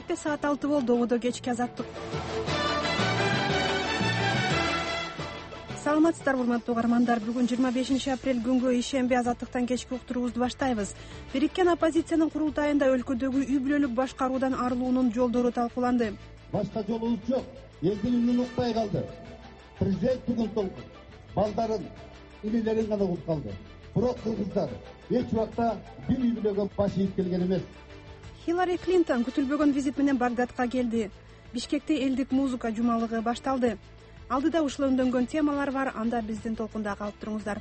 Бишкекте саат 6 болду. Ободо кечки азаттык. Саламатсыздарбы урматтуу угармандар. Бүгүн 25 апрель күнгө ишемби азаттыктан кечки уктуруубузду баштайбыз. Бириккен оппозициянын курултайында өлкөдөгү үй бүлөлүк башкаруудан арылуунун жолдору талкууланды. Башка жолубуз жок. Элдин үнүн укпай калды. Президент бүгүн толкун балдарын, инелерин гана угуп калды. Бирок кыргыздар эч убакта бир үй бүлөгө баш ийип келген эмес. Хиллари Клинтон күтүлбөгөн визит менен Багдадка келди. Бишкекте элдик музыка жумалыгы башталды. Алдыда ушул өндөнгөн темалар бар, анда биздин толкунда калып туруңуздар.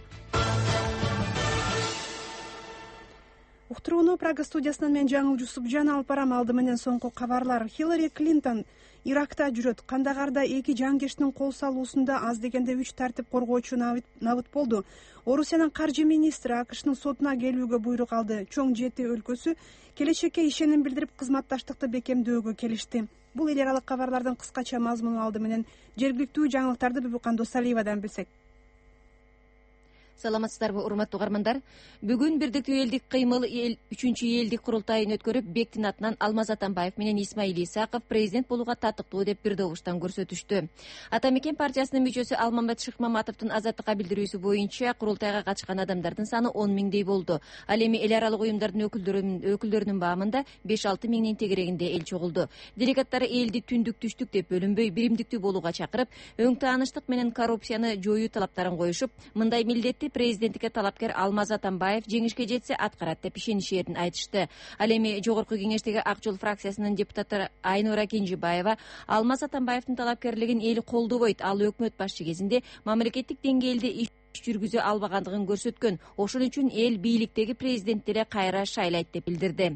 Уктурууну Прага студиясынан мен Жаңыл Жусупжан алып барам. Алды менен соңку кабарлар. Хиллари Клинтон Иракта жүрөт. Кандагарда 2 жангештин кол салуусунда аз дегенде 3 тартип коргоочу набыт болду. Орусиянын каржы министри АКШнын сотуна келүүгө буйрук алды. Чоң 7 өлкөсү келечекке ишеним билдирип кызматташтыкты бекемдөөгө келишти. Бул эл аралык кабарлардын кыскача мазмуну. Алды менен жергиликтүү жаңылыктарды Бибукан Досалиевадан билсек. Саламатсыздарбы урматтуу угармандар. Бүгүн Бирдиктүү элдик кыймыл 3-чү элдик курултайын өткөрүп, Бектин атынан Алмаз Атамбаев менен Исмаил Исаков президент болууга татыктуу деп бир добуштан көрсөтүштү. Атамекен партиясынын мүчөсү Алмамбет Шыкмаматовдун азаттыкка билдирүүсү боюнча курултайга катышкан адамдардын саны 10 миңдей болду. Ал эми эл аралык уюмдардын өкүлдөрүнүн баамында 5-6 миңдин тегерегинде эл чогулду. Делегаттар элди түндүк түштүк деп бөлүнбөй биримдиктүү болууга чакырып, өң таанычтык менен коррупцияны жоюу талаптарын коюшуп, мындай милдетти президенттикке талапкер Алмаз Атамбаев жеңишке жетсе аткарат деп ишенишээрин айтышты. Ал эми жогорку кеңештеги Ак жол фракциясынын депутаты Айнура Кенжебаева Алмаз Атамбаевдин талапкерлигин эл колдобойт, ал өкмөт башчы кезинде мамлекеттик деңгээлде иш жүргүзө албагандыгын көрсөткөн. Ошон үчүн эл бийликтеги президент деле кайра шайлайт деп билдирди.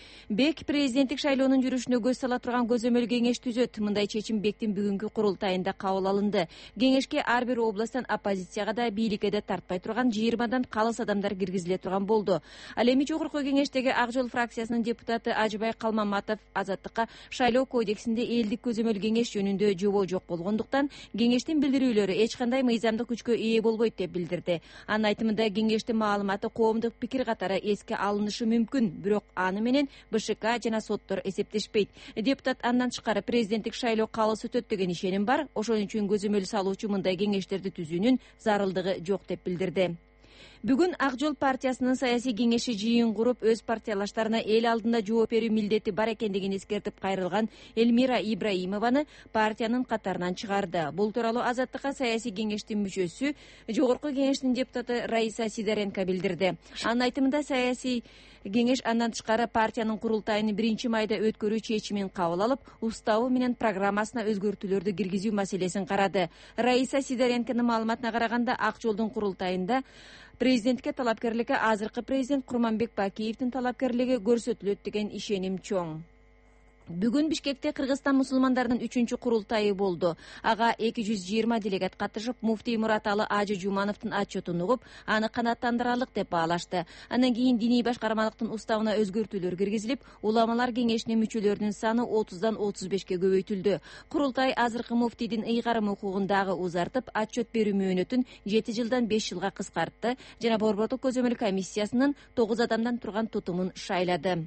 Бек президенттик шайлоонун жүрүшүнө көз сала турган көзөмөл кеңеш түзөт. Мындай чечим Бектин бүгүнкү курултайында кабыл алынды. Кеңешке ар бир областтан оппозицияга да бийликке да тартпай турган 20дан калыс адамдар киргизиле турган болду. Ал эми жогорку кеңештеги Ак жол фракциясынын депутаты Ажыбай Калмаматов азаттыкка шайлоо кодексинде элдик көзөмөл кеңеш жөнүндө жобо жок болгондуктан кеңештин билдирүүлөрү эч кандай мыйзамдык күчкө ээ болбойт деп билдирди. Анын айтымында кеңештин маалыматы коомдук пикир катары эске алынышы мүмкүн, бирок аны менен БШК жана соттор эсептешпейт. Депутат андан тышкары президенттик шайлоо калыс өтөт деген ишеним бар. Ошон үчүн көзөмөл салуучу мындай кеңештерди түзүүнүн зарылдыгы жок деп билдирди. Бүгүн Ак жол партиясынын саясий кеңеши жыйын куруп, өз партиялаштарына эл алдында жооп берүү милдети бар экендигин эскертип кайрылган Эльмира Ибраимованы партиянын катарынан чыгарды. Бул тууралуу азаттыкка саясий кеңештин мүчөсү, жогорку кеңештин депутаты Раиса Сидоренко билдирди. Анын айтымында саясий кеңеш андан тышкары партиянын курултайын 1-майда өткөрүү чечимин кабыл алып, уставы менен программасына өзгөртүүлөрдү киргизүү маселесин карады. Раиса Сидоренконун маалыматына караганда, Ак жолдун курултайында президентке талапкерликке азыркы президент Курманбек Бакиевдин талапкерлиги көрсөтүлөт деген ишеним чоң. Бүгүн Бишкекте Кыргызстан мусулмандарынын 3-чү курултайы болду. Ага 220 делегат катышып, муфтий Мураталы Ажы Жумановдун отчетун угуп, аны канааттандырарлык деп баалашты. Андан кийин диний башкармалыктын уставына өзгөртүүлөр киргизилип, уламалар кеңешинин мүчөлөрүнүн саны 30дан 35ке көбөйтүлдү. Курултай азыркы муфтийдин ыйгарым укугун дагы узартып, отчет берүү мөөнөтүн 7 жылдан 5 жылга кыскартты жана борбордук көзөмөл комиссиясынын 9 адамдан турган тутумун шайлады.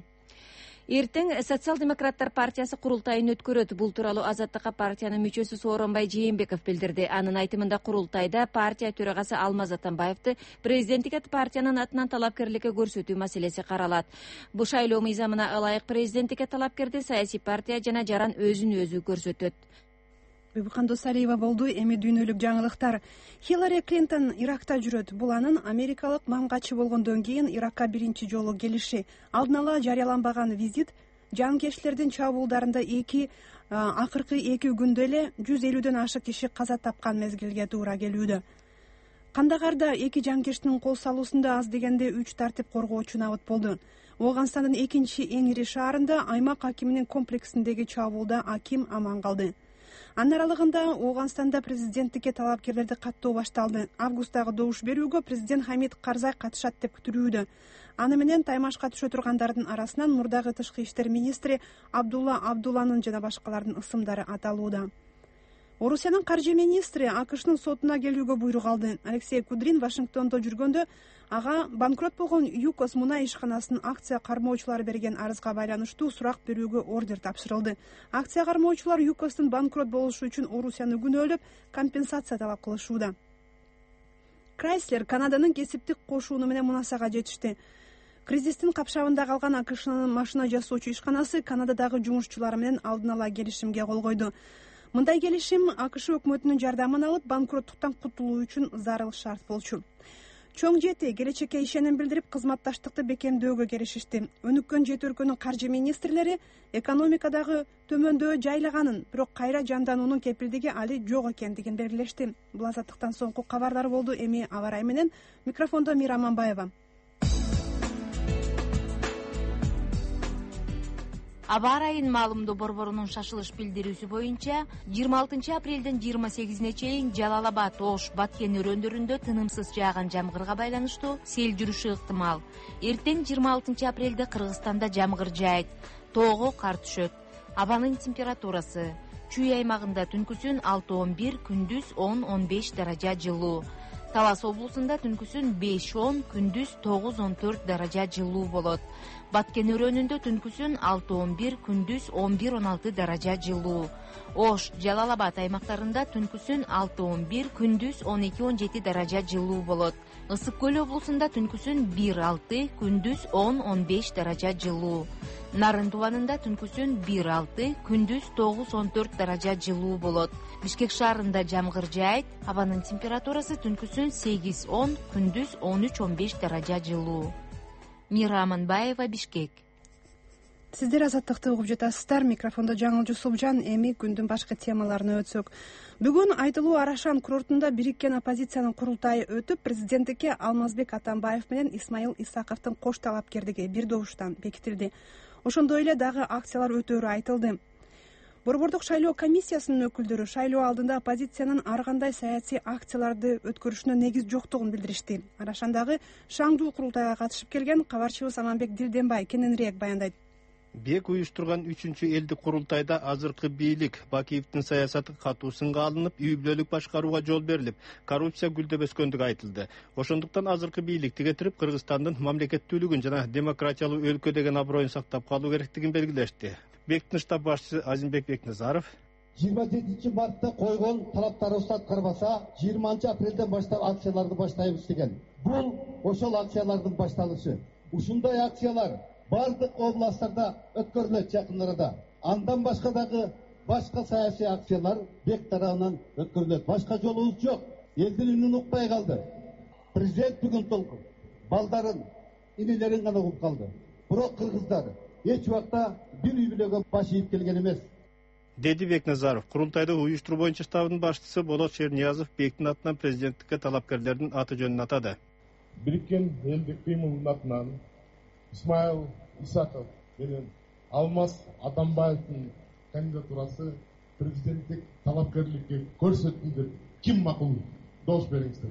Эртең Социал-демократтар партиясы курултайын өткөрөт. Бул тууралуу азаттыкка партиянын мүчөсү Сооронбай Жээнбеков билдирди. Анын айтымында курултайда партия төрагасы Алмаз Атамбаевди президенттикке партиянын атынан талапкерликке көрсөтүү маселеси каралат. Бул шайлоо мыйзамына ылайык президенттикке талапкерди саясий партия жана жаран өзүн өзү көрсөтөт. Бибукан Досалиева болду. Эми дүйнөлүк жаңылыктар. Хиллари Клинтон Иракта жүрөт. Бул анын америкалык мамгатчы болгондон кийин Иракка биринчи жолу келиши. Алдын ала жарыяланбаган визит жангерчилердин чабуулдарында акыркы 2 күндө эле 150дөн ашык киши каза тапкан мезгилге туура келүүдө. Кандагарда 2 жангерчинин кол салуусунда аз дегенде 3 тартип коргоочу набыт болду. Ооганстандын экинчи эң ири шаарында аймак акиминин комплексиндеги чабуулда аким аман калды. Анын аралыгында Ооганстанда президенттикке талапкерлерди каттоо башталды. Августтагы добуш берүүгө президент Хамид Карзай катышат деп күтүлүүдө. Аны менен таймашка түшө тургандардын арасынан мурдагы тышкы иштер министри Абдулла Абдулланын жана башкалардын ысымдары аталууда. Орусиянын каржы министри АКШнын сотуна келүүгө буйрук алды. Алексей Кудрин Вашингтондо жүргөндө ага банкрот болгон ЮКОС мунай ишканасынын акция кармоочулары берген арызга байланыштуу сурак берүүгө ордер тапшырылды. Акция кармоочулар ЮКОСтун банкрот болушу үчүн Орусияны күнөөлөп, компенсация талап кылышууда. Крайслер Канаданын кесиптик кошууну менен мунасага жетишти. Кризистин капшабында калган АКШнын машина жасоочу ишканасы Канададагы жумушчулары менен алдын ала келишимге кол койду. Мындай келишим АКШ өкмөтүнүн жардамын алып, банкроттуктан кутулуу үчүн зарыл шарт болчу. Чоң жети келечекке ишеним билдирип, кызматташтыкты бекемдөөгө келишишти. Өнүккөн жети өлкөнүн каржы министрлери экономикадагы төмөндөө жайлаганын, бирок кайра жандануунун кепилдиги али жок экендигин белгилешти. Бул азаттыктан соңку кабардар болду. Эми аба ырайы менен микрофондо Мира Аманбаева. Аба ырайын маалымдоо борборунун шашылыш билдирүүсү боюнча 26 апрелден 28-ине чейин Жалал Абад, Ош, Баткен өрөөндөрүндө тынымсыз жааган жамгырга байланыштуу сел жүрүшү ыктымал. Эртең 26 апрелде Кыргызстанда жамгыр жаайт, тоого кар түшөт. Абанын температурасы Чүй аймагында түнкүсүн 6-11, күндүз 10-15 даража жылуу. Талас облусунда түнкүсүн 5-10, күндүз 9-14 даража жылуу болот. Баткен өрөөнүндө түнкүсүн 6-11, күндүз 11-16 даража жылуу. Ош, Жалал Абад аймактарында түнкүсүн 6-11, күндүз 12-17 даража жылуу болот. Ысык көл облусунда түнкүсүн 1-6, күндүз 10-15 даража жылуу. Нарын тубанында түнкүсүн 1-6, күндүз 9-14 даража жылуу болот. Бишкек шаарында жамгыр жаайт, абанын температурасы түнкүсүн 8-10, күндүз 13-15 даража жылуу. Мира Аманбаева, Бишкек. Сиздер азаттыкты угуп жатасыздар. Микрофондо Жаңыл Жусупжан. Эми күндүн башкы темаларына өтсөк. Бүгүн Айтылуу Арашан курортунда бириккен оппозициянын курултайы өтүп, президенттикке Алмазбек Атамбаев менен Исмаил Исаковдун кош талапкерлиги бир добуштан бекитилди. Ошондой эле дагы акциялар өтөөрү айтылды. Борбордук шайлоо комиссиясынын өкүлдөрү шайлоо алдында оппозициянын ар кандай саясий акцияларды өткөрүшүнө негиз жоктугун билдиришти. Арашандагы шаңдуу курултайга катышып келген кабарчыбыз Аманбек Дилденбай кененирээк баяндайт. Бек уюштурган 3-чү элдик курултайда азыркы бийлик Бакиевдин саясаты катуу сынга алынып, үй бүлөлүк башкарууга жол берилип, коррупция гүлдөп өскөндүгү айтылды. Ошондуктан азыркы бийликти кетирип, Кыргызстандын мамлекеттүүлүгүн жана демократиялуу өлкө деген аброюн сактап калуу керектигин белгилешти. Бектин штаб башчысы Азимбек Бекназаров 27 мартта койгон талаптарыбызды аткарбаса, 20 апрелден баштап акцияларды баштайбыз деген. Бул ошол акциялардын башталышы. Ушундай акциялар бардык областтарда өткөрүлөт жакын арада. Андан башка дагы башка саясий акциялар бек тарабынан өткөрүлөт. Башка жолубуз жок. Элдин үнүн укпай калды. Президент бүгүн толкун балдарын, инилерин гана угуп калды. Бирок кыргыздар эч убакта бир үй бүлөгө баш ийип келген эмес. Деди Бекназаров, курултайды уюштуруу боюнча штабынын башчысы Болот Шерниязов Бектин атынан президенттикке талапкерлердин аты жөнүн атады. Бириккен элдик кыймылдын атынан Исмаил Исаков менен Алмаз Атамбаевдин кандидатурасы президенттик талапкерликке көрсөттү деп ким макул? Дос бериңиздер.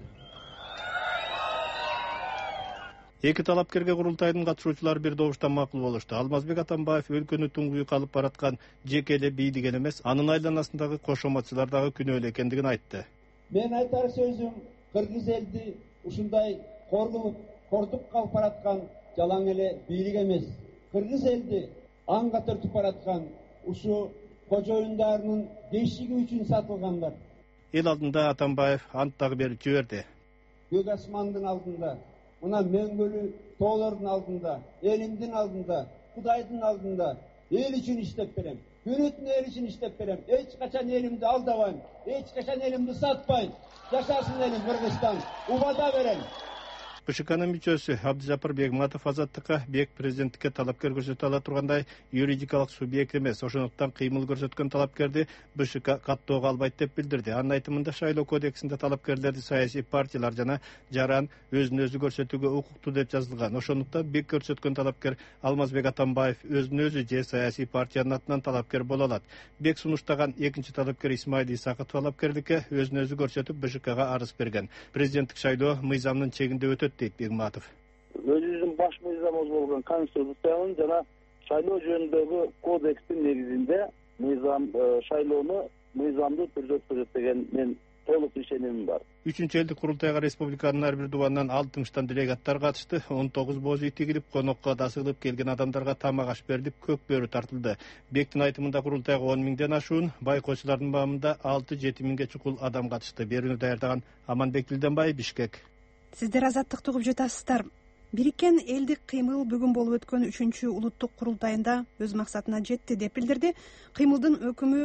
Эки талапкерге курултайдын катышуучулары бир добуштан макул болушту. Алмазбек Атамбаев өлкөнү туңгуюк алып бараткан жеке эле бийлик эле эмес, анын айланасындагы кошоматчылар дагы күнөөлүү экендигин айтты. Мен айтар сөзүм, кыргыз элди ушундай кордуп калып бараткан жалаң эле бийлик эмес. Кыргыз элди анга төртүп бараткан ушу кожоюндарынын бешиги үчүн сатылгандар. Эл алдында Атамбаев ант дагы берип жиберди. Көк асмандын алдында, мына мөңгөлүү тоолордун алдында, элимдин алдында, Кудайдын алдында эл үчүн иштеп берем. Күнү-түнү эл үчүн иштеп берем. Эч качан элимди алдабайм, эч качан элимди сатпайм. Жашасын элим Кыргызстан. Убада берем. БШКнын мүчөсү Абдыжапар Бегматов азаттыкка бек президенттикке талапкер көрсөтө ала тургандай юридикалык субъект эмес, ошондуктан кыймыл көрсөткөн талапкерди БШК каттоого албайт деп билдирди. Анын айтымында шайлоо кодексинде талапкерлерди саясий партиялар жана жаран өзүн өзү көрсөтүүгө укуктуу деп жазылган. Ошондуктан бек көрсөткөн талапкер Алмазбек Атамбаев өзүн өзү же саясий партиянын атынан талапкер боло алат. Бек сунуштаган экинчи талапкер Исмаил Исаков талапкерликке өзүн өзү көрсөтүп БШКга арыз берген. Президенттик шайлоо мыйзамдын чегинде өтөт дейт Бегматов. Өзүбүздүн баш мыйзамыбыз болгон конституциянын жана шайлоо жөнүндөгү кодекстин негизинде мыйзам шайлоону мыйзамдуу түрдө өткөрөт деген мен толук ишенимим бар. 3-элдик курултайга республиканын ар бир дубанынан 60 делегаттар катышты. 19 боз үй тигилип, конокко да сыгылып келген адамдарга тамак аш берилип, көк бөрү тартылды. Бектин айтымында курултайга 10 миңден ашуун, байкоочулардын баамында 6-7 миңге чукул адам катышты. Берүүнү даярдаган Аманбек Дилденбай, Бишкек. Сиздер азаттыкты угуп жатасыздар. Бириккен элдик кыймыл бүгүн болуп өткөн 3 улуттук курултайында өз максатына жетти деп билдирди кыймылдын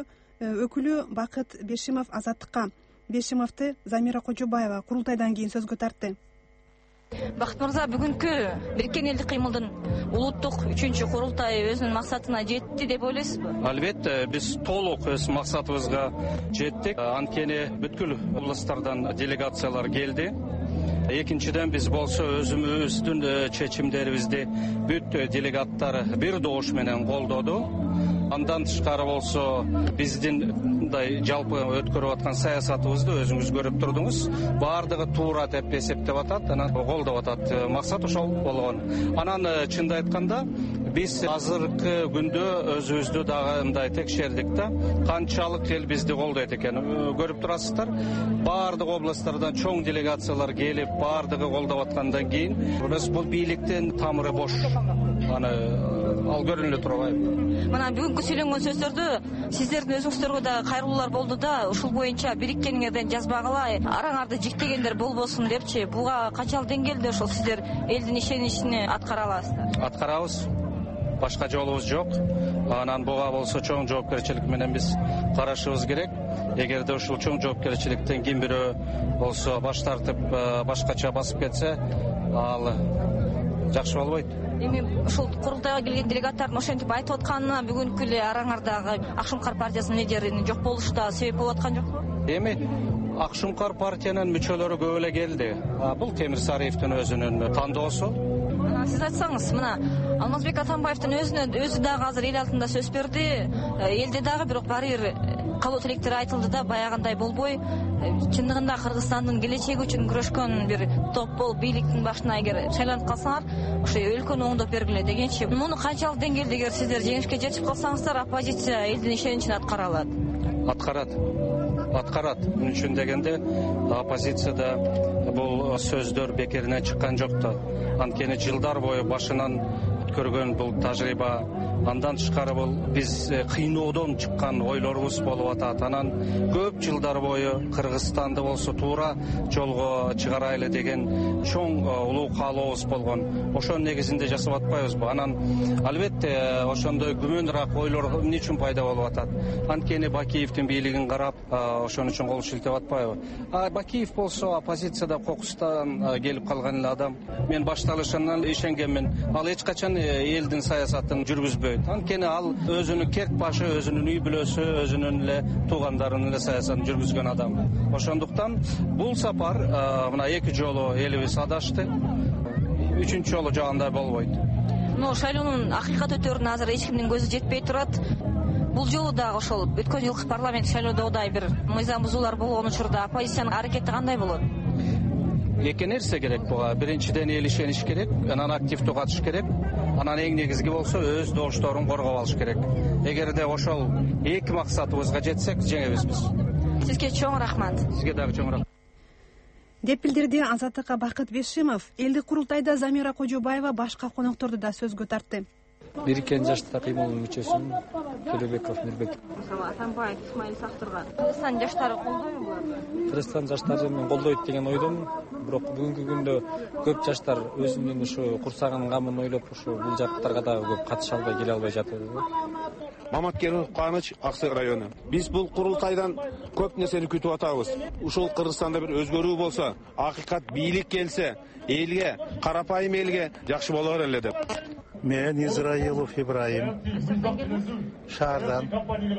өкүлү Бакыт Бешимов Азаттыкка. Бешимовду Замира Кожобаева курултайдан кийин сөзгө тартты. Бакыт мырза, бүгүнкү Бириккен элдик кыймылдын улуттук 3-курултайы өзүнүн максатына жетти деп ойлойсузбу? Албетте, биз толук өз максатыбызга жеттик. Анткени бүткүл областтардан делегациялар келди. Экинчиден биз болсо өзүбүздүн чечимдерибизди бүт делегаттар бир добуш менен колдоду. Андан тышкары болсо биздин мындай жалпы өткөрүп аткан саясатыбызды өзүңүз көрүп турдуңуз. Баардыгы туура деп эсептеп атат, анан колдоп атат. Максат ошол болгон. Анан чынды айтканда биз азыркы күндө өзүбүздү дагы мындай текшердик да, канчалык эл бизди колдойт экенин көрүп турасыздар. Баардык областтардан чоң делегациялар келип, баардыгы колдоп аткандан кийин бул бийликтин тамыры бош. Аны ал көрүнүлө турбайбы? Мына бүгүнкү сүйлөнгөн сөздөрдү сиздердин өзүңүздөргө да кайрылуулар болду да, ушул боюнча бириккениңерден жазбагыла, араңарды жиктегендер болбосун депчи. Буга канчалык деңгээлде ошол сиздер элдин ишеничине аткара аласыздар? Аткарабыз. Башка жолубуз жок. Анан буга болсо чоң жоопкерчилик менен биз карашыбыз керек. Эгерде ушул чоң жоопкерчиликтен ким бирөө болсо баш тартып башкача басып кетсе, ал жакшы болбойт. Эми ушул курултайга келген делегаттардын ошентип айтып атканына бүгүнкү эле араңардагы Ак Шумкар партиясынын лидеринин жок болушу да себеп болуп аткан жокпу? Эми Ак Шумкар партиянын мүчөлөрү көп эле келди. Бул Темир Сариевдин өзүнүн тандоосу. Сиз айтсаңыз, мына Алмазбек Атамбаевдин өзү дагы азыр эл алдында сөз берди. Элде дагы бирок баары бир кабыл тилектер айтылды да, баягындай болбой, чындыгында Кыргызстандын келечеги үчүн күрөшкөн бир топ болуп, бийликтин башына эгер шайланып калсаңар, ошо өлкөнү оңдоп бергиле дегенчи. Муну канчалык деңгээлде эгер сиздер жеңишке жетип калсаңыздар, оппозиция элдин ишеничин аткара алат? Аткарат. Мун үчүн дегенде оппозицияда бул сөздөр бекеринен чыккан жок да. Анткени жылдар бою башынан өткөргөн бул тажрыйба, андан тышкары бул биз кыйноодон чыккан ойлорубуз болуп атат. Анан көп жылдар бою Кыргызстанды болсо туура жолго чыгарайлы деген чоң улуу каалообуз болгон. Ошонун негизинде жасап атпайбызбы? Анан албетте ошондой күмөнүраак ойлор эмне үчүн пайда болуп атат? Анткени Бакиевдин бийлигин карап, ошон үчүн кол шилтеп атпайбы? Бакиев болсо оппозицияда кокустан келип калган эле адам. Мен башталышынан ишенгенмин. Ал эч качан элдин саясатын жүргүзбөйт. Анткени ал өзүнүн керк башы, өзүнүн үй бүлөсү, өзүнүн эле туугандарынын эле саясатын жүргүзгөн адам. Ошондуктан бул сапар мына 2 жолу элибиз адашты. 3-чү жолу жагандай болбойт. Шайлоонун акыйкат өтөрүнө азыр эч кимдин көзү жетпей турат. Бул жолу дагы ошол өткөн жылкы парламент шайлоодогудай бир мыйзам бузуулар болгон учурда оппозициянын аракети кандай болот? Эки нерсе керек буга. Биринчиден эл ишениш керек, анан активдүү катыш керек. Анан эң негизги болсо өз добушторун коргоп алыш керек. Эгерде ошол 2 максатыбызга жетсек, жеңебиз биз. Сизге чоң рахмат. Сизге дагы чоң рахмат. Деп билдирди Азаттыкка Бакыт Бешимов. Элдик курултайда Замира Кожобаева башка конокторду да сөзгө тартты. Бириккен жаштар кыймылынын мүчөсү Төлөбеков Мирбек. Атамбаев Исмаил Сактырга Кыргызстан жаштары колдойбу булар? Кыргызстан жаштары мен колдойт деген ойдомун. Бирок бүгүнкү күндө көп жаштар өзүнүн ушу курсагынын камын ойлоп, ушу бул жактарга да көп катыша албай, келе албай жатат. Маматкеров Кубаныч, Аксай району. Биз бул курултайдан көп нерсени күтүп атабыз. Ушул Кыргызстанда бир өзгөрүү болсо, акыйкат бийлик келсе, элге, карапайым элге жакшы болор эле деп. Мен Израилов Ибраим. Шаардан.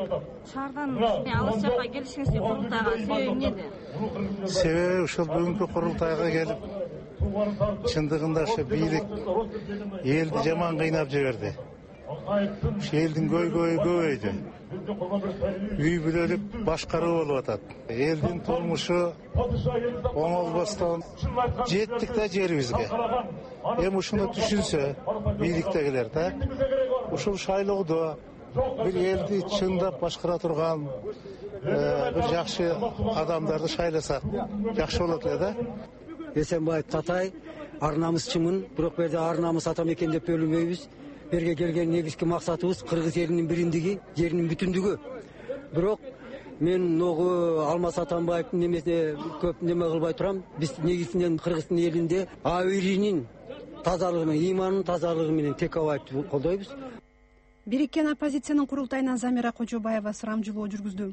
Алыс жакка келишиңизде курултайга себеби эмнеде? Себеби ушул бүгүнкү курултайга келип, чындыгында ушу бийлик элди жаман кыйнап жиберди. Ушу элдин көйгөйү көбөйдү. Үй бүлөлүк башкаруу болуп атат. Элдин турмушу оңолбостон жеттик да жерибизге. Эми ушуну түшүнсө, бийликтегилер да, ушул шайлоодо бир элди чындап башкара турган, bir жакшы адамдарды шайласак жакшы болот эле да. Эсенбаев Татай ар намысчымын, бирок бу жерде ар намыс атам экен деп бөлүнбөйбүз. Берге келген негизги максатыбыз Кыргыз элинин бириндиги, жеринин бүтүндүгү. Бирок мен ногу Алмаз Атамбаевдин немесе көп неме кылбай турам. Биз негизинен Кыргыздын элинде абийиринин тазалыгы менен, иманын тазалыгы менен Текебаевди колдойбуз. Бириккен оппозициянын курултайынан Замира Кожобаева сурамжылоо жүргүздү.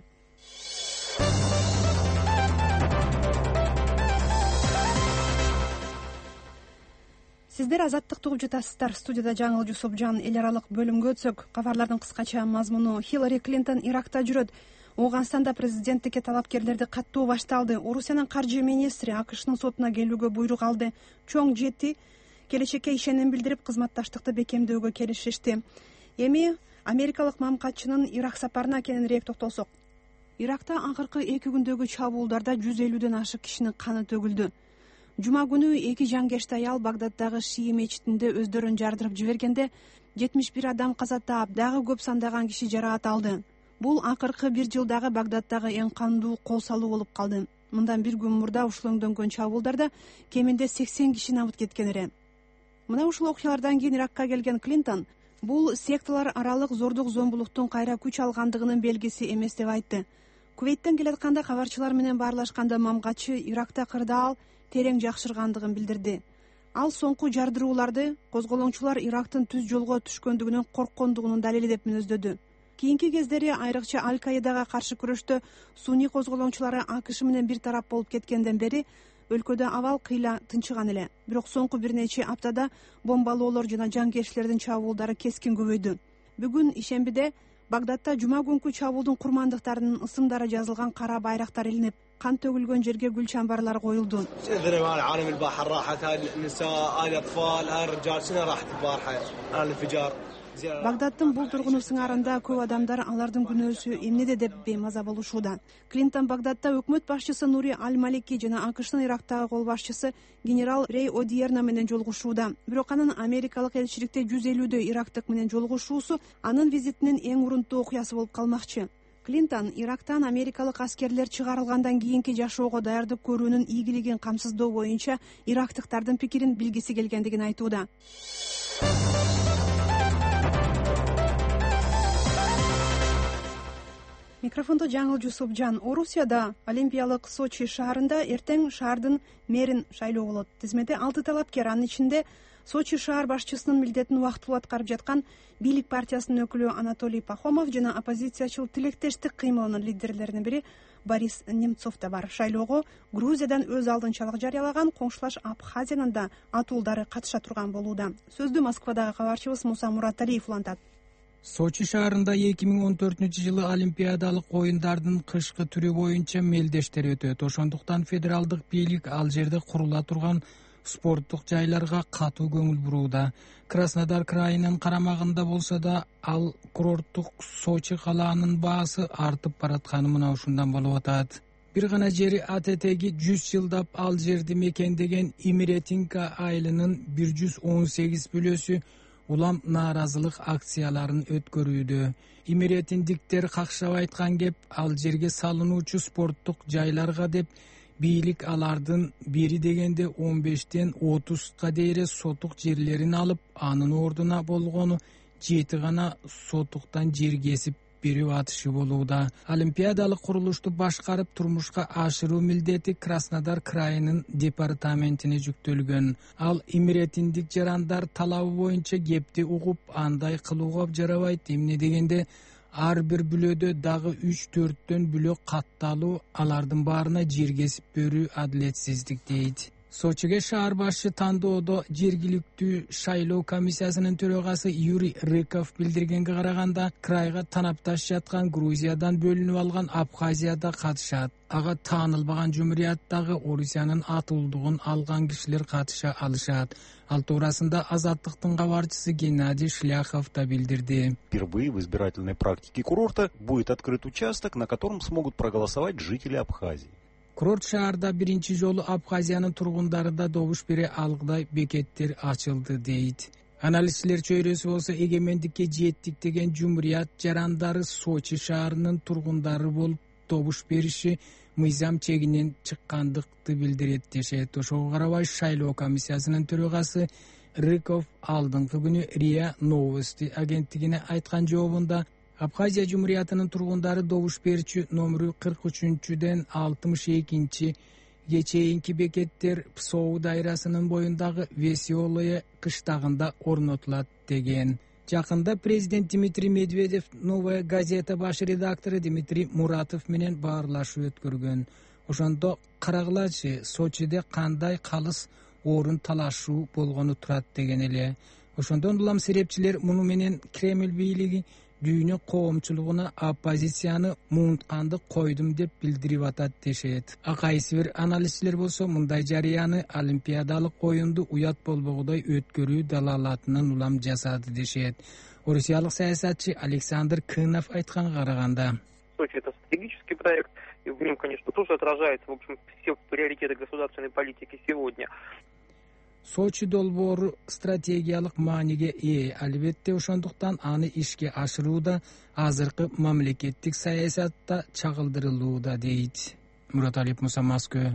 Сиздер азаттыкты угуп жатасыздар. Студияда Жаңыл Жусупжан. Эл аралык бөлүмгө өтсөк, кабарлардын кыскача мазмуну: Хиллари Клинтон Иракта жүрөт. Ооганстанда президенттикке талапкерлерди каттоо башталды. Орусиянын каржы министри АКШнын сотуна келүүгө буйрук алды. Чоң жети келечекке ишеним билдирип, кызматташтыкты бекемдөөгө келишишти. Эми америкалык мамкатчынын Ирак сапарына кененирээк токтолсок. Иракта акыркы 2 күндөгү чабуулдарда 150ден ашык кишинин каны төгүлдү. Жума күнү 2 жангешти аял Багдаддагы Шии мечитинде өздөрүн жардырып жибергенде 71 адам каза таап, дагы көп сандаган киши жараат алды. Бул акыркы 1 жылдагы Багдаддагы эң кандуу кол салуу болуп калды. Мындан 1 күн мурда ушул өңдөнгөн чабуулдарда кеминде 80 киши набыт кеткен эле. Мына ушул окуялардан кийин Иракка келген Клинтон бул секталар аралык зордук зомбулуктун кайра күч алгандыгынын белгиси эмес деп айтты. Кувейттен келатканда кабарчылар менен баарлашканда мамгатчы Иракта кырдаал терең жакшыргандыгын билдирди. Ал соңку жардырууларды козголоңчулар Ирактын түз жолго түшкөндүгүнөн корккондугунун далили деп мүнөздөдү. Кийинки кездери айрыкча Аль-Каидага каршы күрөштө сунний козголоңчулары АКШ менен бир тарап болуп кеткенден бери өлкөдө абал кыйла тынчыган эле. Бирок соңку бир нече аптада бомбалоолор жана жангерчилердин чабуулдары кескин көбөйдү. Бүгүн ишембиде Багдадда жума күнкү чабуулдун курмандыктарынын ысымдары жазылган кара байрактар илинип, кан төгүлгөн жерге гүл чамбарлар коюлду. Багдаддын бул тургуну сыңарында көп адамдар алардын күнөөсү эмнеде деп беймаза болушууда. Клинтон Багдадда өкмөт башчысы Нури Аль-Малики жана АКШнын Ирактагы кол башчысы генерал Рей Одиерна менен жолугушууда. Бирок анын америкалык элчиликте 150дө ирактык менен жолугушуусу анын визитинин эң урунттуу окуясы болуп калмакчы. Клинтон Ирактан америкалык аскерлер чыгарылгандан кийинки жашоого даярдык көрүүнүн ийгилигин камсыздоо боюнча ирактыктардын пикирин билгиси келгендигин айтууда. Микрофондо Жаңыл Жусупжан. Орусияда Олимпиялык Сочи шаарында эртең шаардын мэрин шайлоо болот. Тизмеде 6 талапкер, анын ичинде Сочи шаар башчысынын милдетин убактылуу аткарып жаткан бийлик партиясынын өкүлү Анатолий Пахомов жана оппозициячыл Тилектештик кыймылынын лидерлеринин бири Борис Немцов да бар. Шайлоого Грузиядан өз алдынчалык жарыялаган коңшулаш Абхазиянын да атуулдары катыша турган болууда. Сөздү Москвадагы кабарчыбыз Муса Мураталиев улантат. Сочи шаарында 2014-жылы Олимпиадалык оюндардын кышкы түрү боюнча мелдештер өтөт. Ошондуктан федералдык бийлик ал жерде курула турган спорттук жайларга катуу көңүл бурууда. Краснодар крайынын карамагында болсо да ал курорттук Сочи калаанын баасы артып баратканы мына ушундан болуп атат. Бир гана жери АТТги 100 жылдап ал жерди мекендеген Имеретинка айылынын 118 бүлөсү улам нааразылык акцияларын өткөрүүдө. Имеретиндиктер какшап айткан кеп ал жерге салынуучу спорттук жайларга деп бийлик алардын бери дегенде 15тен 30га дейре сотук жерлерин алып, анын ордуна болгону 7 гана сотуктан жер кесип берип атышы болууда. Олимпиадалык курулушту башкарып турмушка ашыруу милдети Краснодар крайынын департаментине жүктөлгөн. Ал имеретиндик жарандар талабы боюнча кепти угуп, андай кылууга жарабайт. Эмне дегенде ар бир бүлөдө дагы 3-4төн бүлө катталуу, алардын баарына жер кесип берүү адилетсиздик дейт. Сочиге шаар башчы тандоодо жергиликтүү шайлоо комиссиясынын төрагасы Юрий Рыков билдиргенге караганда, крайга танапташ жаткан Грузиядан бөлүнүп алган Абхазияда катышат. Ага таанылбаган жумурияттагы Орусиянын атуулдугун алган кишилер катыша алышат. Ал туурасында Азаттыктын кабарчысы Геннадий Шляхов да билдирди. Впервые в избирательной практике курорта будет открыт участок, на котором смогут проголосовать жители Абхазии. Курорт шаарда биринчи жолу Абхазиянын тургундары да добуш бере алгыдай бекеттер ачылды дейт. Аналитиктер чөйрөсү болсо эгемендикке жеттик деген жумурият жарандары Сочи шаарынын тургундары болуп добуш бериши мыйзам чегинен чыккандыкты билдирет дешет. Ошого карабай шайлоо комиссиясынын төрагасы Рыков алдыңкы күнү РИА Новости агенттигине айткан жообунда Абхазия Жумуриятынын тургундары добуш берүүчү номеру 43-ден 62-чи чейинки бекеттер Псоу дайрасынын боюндагы Веселое кыштагында орнотулат деген. Жакында президент Дмитрий Медведев Новая газета баш редактору Дмитрий Муратов менен баарлашуу өткөргөн. Ошондо карагылачы Сочиде кандай калыс орун талашуу болгону турат деген эле. Ошондон улам серепчилер муну менен Кремль бийлиги дүйнө коомчулугуна оппозицияны муунтканды койдум деп билдирип атат дешет. Кайсы бир аналитчилер болсо мындай жарыяны олимпиадалык оюнду уят болбогудай өткөрүү далалатынан улам жасады дешет. Орусиялык саясатчы Александр Кынов айтканга караганда. Сочи — это стратегический проект, и в нем, конечно, тоже отражается, в общем, все приоритеты государственной политики сегодня. Сочи долбоору стратегиялык мааниге ээ, албетте ошондуктан аны ишке ашырууда азыркы мамлекеттик саясатта чагылдырылууда, дейт Мураталиев Муса, Москва.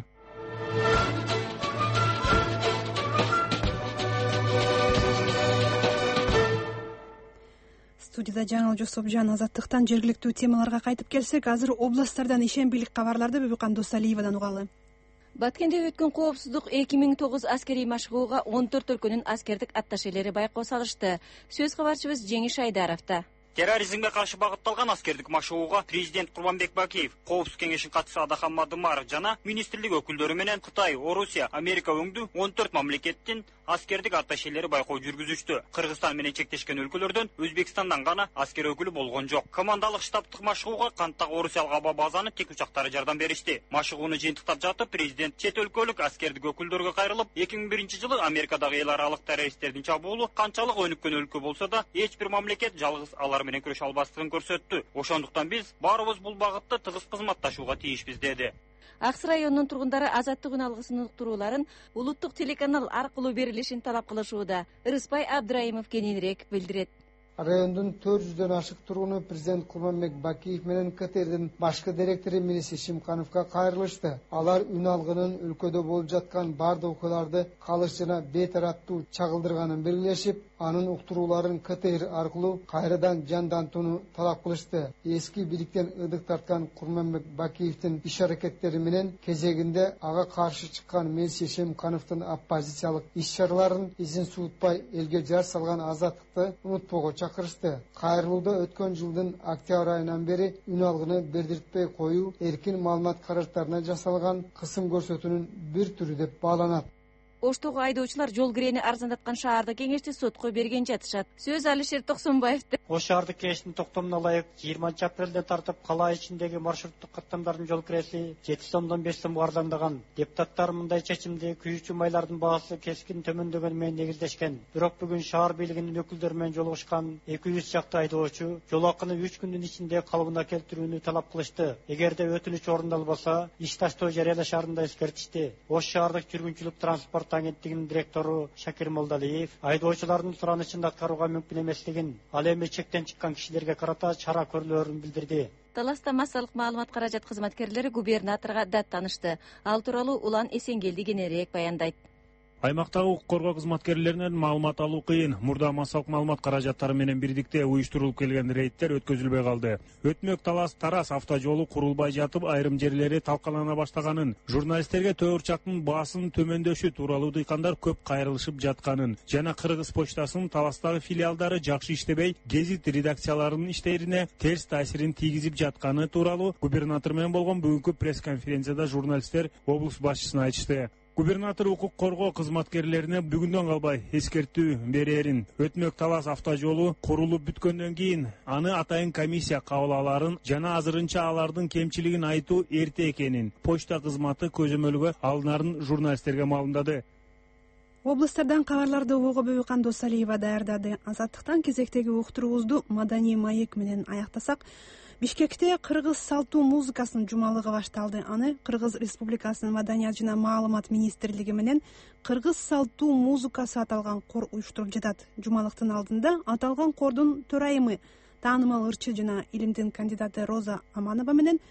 Студияда Жаңыл Жосопжан. Азаттыктан жергиликтүү темаларга кайтып келсек, азыр областтардан ишенбилик кабарларды Бөбүкан Досалиевадан угалы. Баткенде өткөн коопсуздук 2009 аскерий машыгууга 14 өлкөнүн аскердик атташелери байкоо салышты. Сөз кабарчыбыз Жеңиш Айдаровда. Терроризмге каршы багытталган аскердик машыгууга президент Курманбек Бакиев, Коопсуздук кеңешинин катчысы Адахан Мадымаров жана министрлик өкүлдөрү менен Кытай, Орусия, Америка өңдүү 14 мамлекеттин аскердик атташелери байкоо жүргүзүштү. Кыргызстан менен чектешкен өлкөлөрдөн Өзбекстандан гана аскер өкүлү болгон жок. Командалык штабтык машыгууга Канттагы Орусиялык аба базанын тик учактары жардам беришти. Машыгууну жыйынтыктап жатып, президент чет өлкөлүк аскердик өкүлдөргө кайрылып, 2001-жылы Америкадагы эл аралык террористтердин чабуулу канчалык өнүккөн өлкө болсо да, эч бир мамлекет жалгыз алар менен күрөшө албастыгын көрсөттү. Ошондуктан биз баарыбыз бул багытта тыгыз кызматташууга тийишпиз, деди. Аксы районунун тургундары азаттык алгысынын уктурууларын улуттук телеканал аркылуу берилишин талап кылышууда. Ырыспай Абдраимов кененирээк билдирет. Райондун 400дөн ашык тургуну президент Курманбек Бакиев менен КТРдин башкы директору Мелисе Шимкановго кайрылышты. Алар үн алгынын өлкөдө болуп жаткан бардык окуяларды калыс жана бейтараптуу чагылдырганын белгилешип, анын уктурууларын КТР аркылуу кайрадан жандантууну талап кылышты. Эски бийликтен ыдык тарткан Курманбек Бакиевдин иш аракеттери менен кезегинде ага каршы чыккан Мелисе Шимкановдун оппозициялык иш-чараларын изин суутпай элге жар салган Азаттыкты унутпого чакырышты. Кайрылууда өткөн жылдын октябрь айынан бери үн алгыны бердиртпей коюу эркин маалымат каражаттарына жасалган кысым көрсөтүүнүн бир түрү деп бааланат. Оштогу айдоочулар жол киреени арзандаткан шаардык кеңешти сотко берген жатышат. Сөз Алишер Токсонбаевди. Ош шаардык кеңештин токтомуна ылайык 20 апрелден тартып кала ичиндеги маршруттук каттамдардын жол киреси 7 сомдон 5 сомго арзандаган. Депутаттар мындай чечимди күйүүчү майлардын баасы кескин төмөндөгөнү менен негиздешкен. Бирок бүгүн шаар бийлигинин өкүлдөрү менен жолугушкан 200 чакты айдоочу жол акыны 3 күндүн ичинде калыбына келтирүүнү талап кылышты. Эгерде өтүнүч орундалбаса, иш таштоо жарыялашарында эскертишти. Ош шаардык жүргүнчүлүк транспорт агенттигинин директору Шакир Молдалиев айдоочулардын суранычын аткарууга мүмкүн эмеслигин, ал эми чектен чыккан кишилерге карата чара көрүлөрүн билдирди. Таласта массалык маалымат каражат кызматкерлери губернаторго дат таанышты. Ал тууралуу Улан Эсенгелди кененирээк баяндайт. Аймактагы укук коргоо кызматкерлеринен маалымат алуу кыйын. Мурда массалык маалымат каражаттары менен бирдикте уюштурулуп келген рейдтер өткөзүлбөй калды. Өтмөк Талас-Тарас автожолу курулбай жатып, айрым жерлери талкалана баштаганын, журналисттерге төгүрчактын баасынын төмөндөшү тууралуу дыйкандар көп кайрылышып жатканын жана Кыргыз почтасынын Таластагы филиалдары жакшы иштебей, гезит редакцияларынын иштерине терс таасирин тийгизип жатканы тууралуу губернатор менен болгон бүгүнкү пресс-конференцияда журналисттер облус башчысына айтышты. Губернатор укук коргоо кызматкерлерине бүгүндөн калбай эскертүү берерин. Өтмөк Талас автожолу курулуп бүткөндөн кийин аны атайын комиссия кабыл аларын жана азырынча алардын кемчилигин айтуу эрте экенин почта кызматы көзөмөлгө алынарын журналисттерге маалымдады. Областардан кабарларды угууга Бөбүкан Досалиева даярдады. Азаттыктан кезектеги уктуруубузду маданий маек менен аяктасак, Бишкекте кыргыз салтуу музыкасынын жумалыгы башталды. Аны Кыргыз Республикасынын Маданият жана маалымат министрлиги менен Кыргыз салтуу музыкасы аталган кор уюштуруп жатат. Жумалыктын алдында аталган кордун төрайымы, таанымал ырчы жана илимдин кандидаты Роза Аманова менен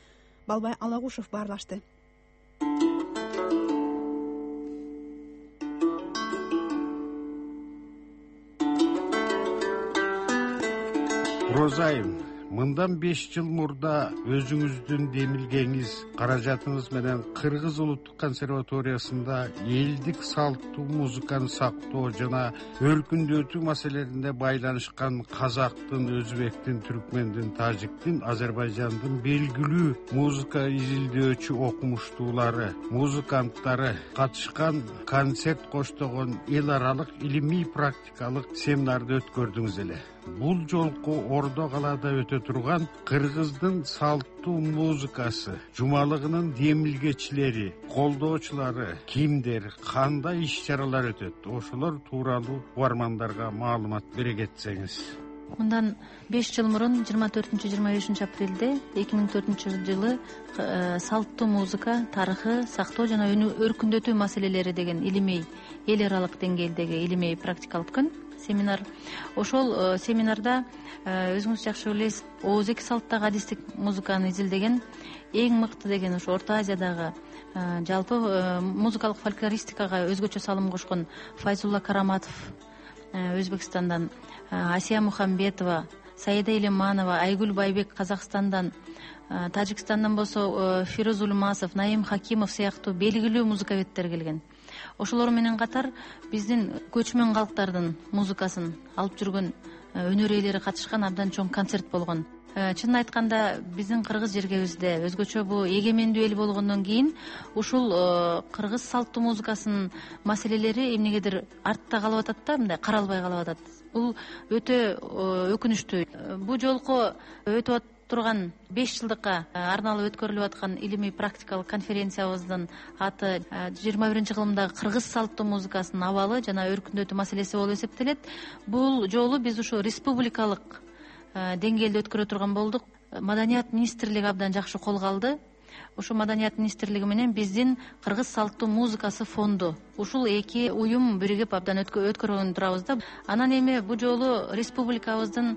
Балбай Алагушев баарлашты. Розайым, мындан 5 жыл мурда өзүңүздүн демилгеңиз, каражатыңыз менен Кыргыз улуттук консерваториясында элдик салттуу музыканы сактоо жана өркүндөтүү маселелерине байланышкан казактын, өзбектин, түркмендин, тажиктин, Азербайжандын белгилүү музыка изилдөөчү окумуштуулары, музыканттары катышкан концерт коштогон эл аралык илимий практикалык семинарды өткөрдүңүз эле. Бул жолку Ордо калаада өтө турган Кыргыздын салттуу музыкасы, жумалыгынын демилгечилери, колдоочулары кимдер, кандай иш-чаралар өтөт? Ошолор тууралуу угармандарга маалымат бере кетсеңиз. Мындан 5 жыл мурун 24-25 апрелде 2004 жылы салттуу музыка тарыхы, сактоо жана өркүндөтүү маселелери деген илимий эл аралык деңгээлдеги илимий практикалык күн семинар. Ошол семинарда өзүңүз жакшы билесиз, ооз эки салттагы адистик музыканы изилдеген эң мыкты деген ошо Орто Азиядагы жалпы музыкалык фольклористикага өзгөчө салым кошкон Файзулла Караматов Өзбекстандан, Асия Мухамбетова, Саида Илиманова, Айгүл Байбек Казакстандан, Тажикстандан болсо Фирuz Улмасов, Наим Хакимов сыяктуу белгилүү музыкабеттер келген. Ошолор менен катар биздин көчмөн калктардын музыкасын алып жүргөн өнөр ээлери катышкан абдан чоң концерт болгон. Чынын айтканда биздин кыргыз жергебизде өзгөчө бул эгемендүү эл болгондон кийин ушул кыргыз салттуу музыкасынын маселелери эмнегедир артта калып атат да, мындай каралбай калып атат. Бул өтө өкүнүчтүү. Бул жолку өтүп турган 5 жылдыкка арналып өткөрүлүп аткан илимий практикалык конференциябыздын аты 21 кылымдагы кыргыз салттуу музыкасынын абалы жана өркүндөтүү маселеси болуп эсептелет. Бул жолу биз ушу республикалык деңгээлде өткөрө турган болдук. Маданият министрлиги абдан жакшы колго алды. Ушу Маданият министрлиги менен биздин кыргыз салттуу музыкасы фонду ушул эки уюм биригип абдан өткөргөн турабыз да. Анан эми бул жолу республикабыздын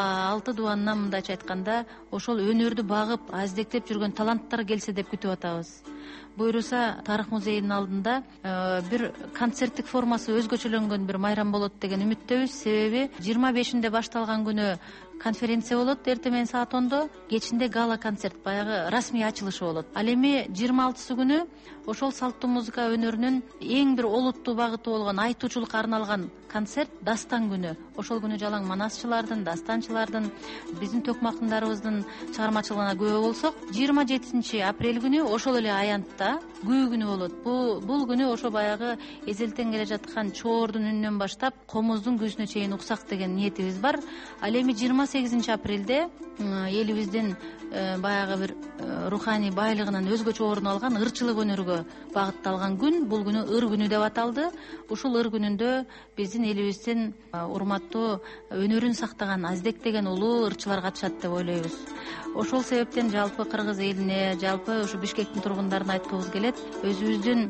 6 дубанынан мындайча айтканда ошол өнөрдү багып аздектеп жүргөн таланттар келсе деп күтүп атабыз. Буйруса тарых музейинин алдында бир концерттик формасы өзгөчөлөнгөн бир майрам болот деген үмүттөбүз. Себеби 25-inde башталган күнү конференция болот, эртең менен саат 10-до, кечинде гала концерт, баягы расмий ачылышы болот. Ал эми 26 күнү ошол салттуу музыка өнөрүнүн эң бир олуттуу багыты болгон айтуучулукка арналган концерт дастан күнү. Ошол күнү жалаң манасчылардын, дастанчылардын, биздин төкмактарыбыздын чыгармачылыгына күбө болсок, 27 апрель күнү ошол эле аянтта күү күнү болот. Бул күнү ошо баягы эзелтен келе жаткан чоордун үнүнөн баштап комуздун күүсүнө чейин уксак деген ниетибиз бар. Ал эми 28 апрелде элибиздин баягы бир руханий байлыгынан өзгөчө орун алган ырчылык өнөргө багытталган күн. Бул күнү ыр күнү деп аталды. Ушул ыр күнүндө биздин элибиздин урматтуу өнөрүн сактаган аздек деген улуу ырчылар катышат деп ойлойбуз. Ошол себептен жалпы кыргыз элине, жалпы ушу Бишкектин тургундарына айткыбыз келет, өзүбүздүн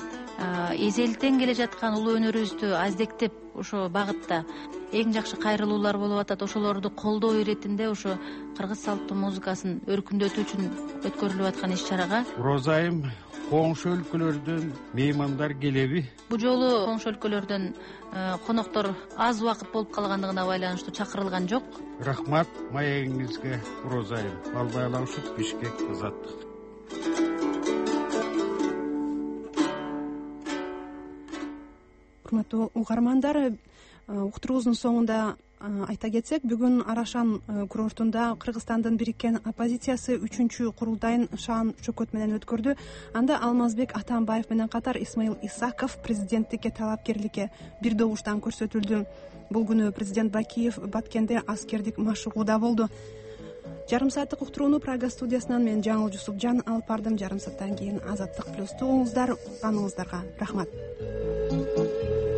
эзелтен келе жаткан улуу өнөрүбүздү аздектеп ошо багытта эң жакшы кайрылуулар болуп атат. Ошолорду колдоо иретинде ошо кыргыз салттуу музыкасын өркүндөтүү үчүн өткөрүлүп аткан иш-чарага Розайым, коңшу өлкөлөрдөн меймандар келеби? Бул жолу коңшу өлкөлөрдөн коноктор аз убакыт болуп калгандыгына байланыштуу чакырылган жок. Рахмат маегиңизге, Розайым. Балбай Алагушев, Бишкек, Азаттык. Урматтуу угармандар, уктуруубуздун соңунда айта кетсек, бүгүн Арашан курортунда Кыргызстандын бириккен оппозициясы 3-чү курултайын шаан чөкөт менен өткөрдү. Анда Алмазбек Атамбаев менен катар Исмаил Исаков президенттикке талапкерликке бир добуштан көрсөтүлдү. Бул күнү президент Бакиев Баткенде аскердик машыгууда болду. Жарым сааттык уктурууну Прага студиясынан мен Жаңыл Жусупжан алып бардым. Жарым сааттан кийин Азаттык плюсту уңуздар, аныңыздарга рахмат.